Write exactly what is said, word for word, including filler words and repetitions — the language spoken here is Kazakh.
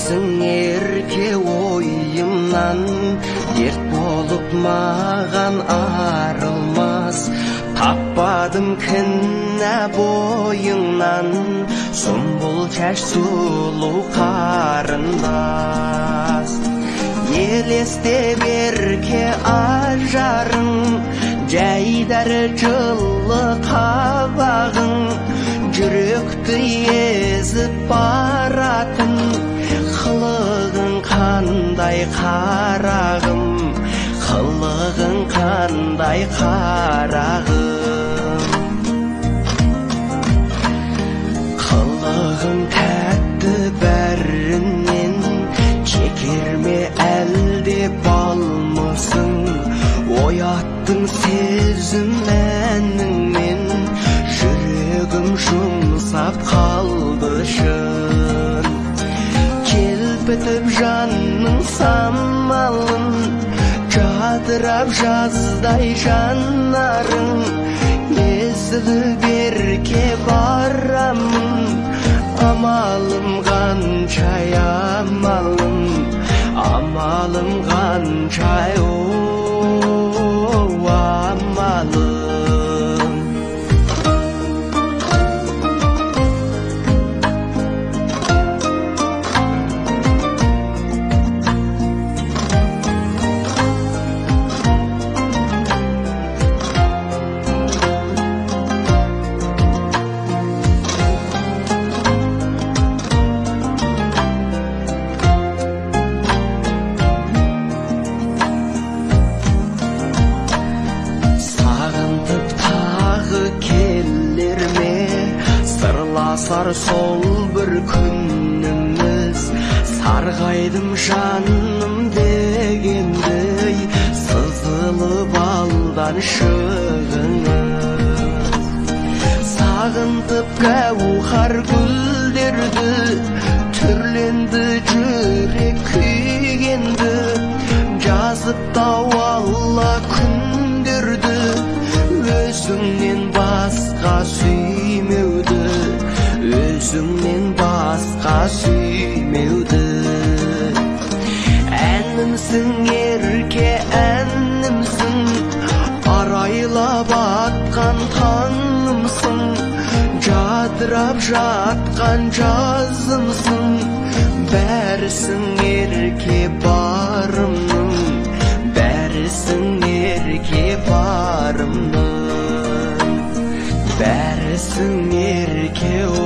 Әнімсің ерке ойымнан, дерт болып маған арылмас. Таппадым кінә бойыңнан, сұмбыл чәш сұлу қарындас. Елесте берке ажарың, жайдар жылы қабағың, жүректі езіп баратын, қылығың қандай қарағым, қылығың қандай қарағым. Қылығың тәтті бәрінен, шекерме әлде балмысың, ояттың сезім әніңмен, жүрегім жұмсап қалды шын. Келбітіп жанның самалын, жадырап жаздай жанарың, езілі берке барамын, амалым қаншай амалым, амалым қаншай оу амалым. Сар сол бір күніміз, сарғайдым жаным дегендей, сызылып алдан шығыңыз. Сағынтып кәухар гүлдерді, түрленді жүрек күйгенді, жазып тауалла күндерді, өзіңнен басқа сүймеуді, өзіңнен басқа сүймеуді. Әнімсің ерке әнімсің, арайлап атқан таңымсың, жадырап жатқан жазымсың, бәрісің ерке барымның, бәрісің ерке барымның, бәрісің ерке